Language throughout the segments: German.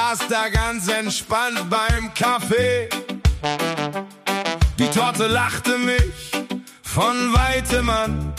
saß da ganz entspannt beim Kaffee. Die Torte lachte mich von weitem an.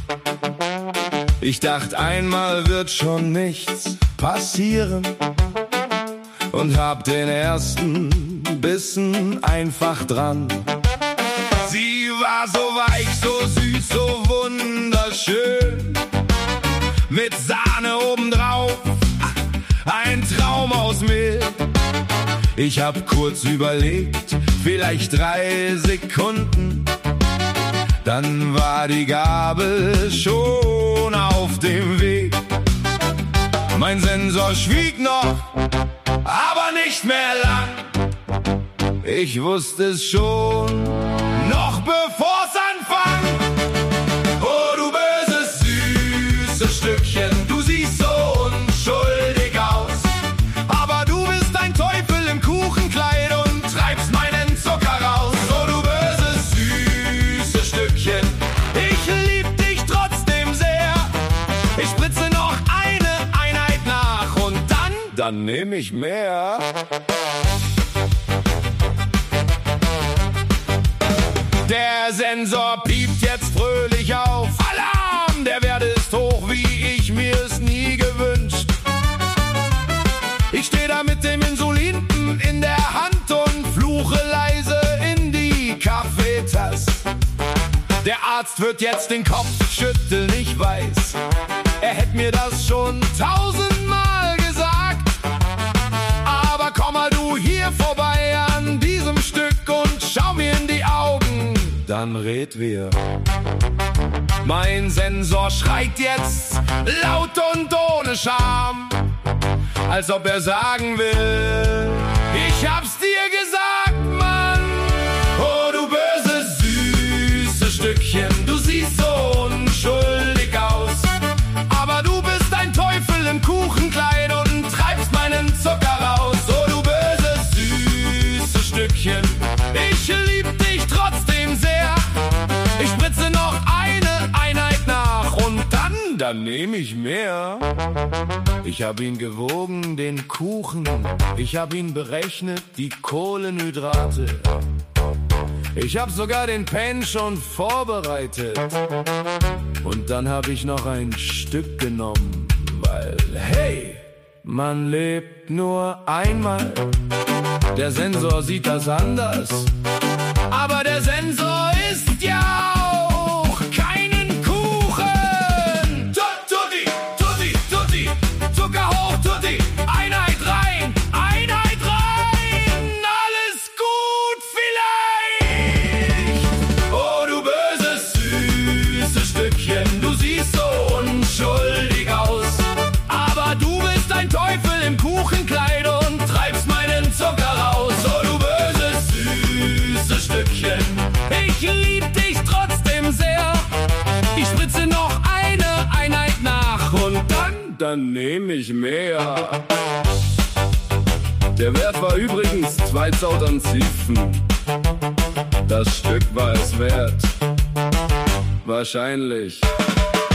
Ich dachte, einmal wird schon nichts passieren und hab den ersten Bissen einfach dran. Sie war so weich, so süß, so wunderschön, mit Sahne obendrauf, ein Traum aus Milch. Ich hab kurz überlegt, vielleicht 3 Sekunden, dann war die Gabel schon auf dem Weg. Mein Sensor schwieg noch, aber nicht mehr lang. Ich wusste es schon, noch bevor's anfang. Oh, du böses, süßes Stückchen, du siehst so unschuldig aus. Aber du bist ein Teufel im Kuchenkleid und treibst meinen Zucker raus. Oh, du böses, süßes Stückchen, ich lieb dich trotzdem sehr. Ich spritze noch eine Einheit nach und dann nehm ich mehr. Der Sensor piept jetzt fröhlich auf. Alarm, der Wert ist hoch, wie ich mir es nie gewünscht. Ich steh da mit dem Insulin in der Hand und fluche leise in die Kaffeetasse. Der Arzt wird jetzt den Kopf schütteln, ich weiß, er hätte mir das schon 1000-mal gesagt. Aber komm mal du hier vorbei an diesem Stück und schau mir in die Augen, dann red wir. Mein Sensor schreit jetzt laut und ohne Scham, als ob er sagen will, ich hab's dir gesagt, Mann. Oh, du böses, süßes Stückchen, du siehst so unschuldig aus. Aber du bist ein Teufel im Kuchenkleid und treibst meinen Zucker raus. Oh, du böses, süßes Stückchen, ich lieb dich trotzdem sehr. Ich spritze noch eine Einheit nach und dann nehm ich mehr. Ich hab ihn gewogen, den Kuchen, ich hab ihn berechnet, die Kohlenhydrate. Ich hab sogar den Pen schon vorbereitet. Und dann hab ich noch ein Stück genommen, weil, hey, man lebt nur einmal. Der Sensor sieht das anders, aber der Sensor isst ja auch keinen Kuchen. Tutti, tutti, tutti, Zucker hoch, tutti, Einheit rein, alles gut vielleicht. Oh, du böses, süßes Stückchen, du siehst so unschuldig aus. Aber du bist ein Teufel im Kuchenkleid und treibst meinen Zucker raus. Oh, du böses, süßes Stückchen, ich lieb dich trotzdem sehr. Ich spritze noch eine Einheit nach und dann nehm ich mehr. Der Wert war übrigens 2 Zautern Ziefen. Das Stück war es wert. Wahrscheinlich.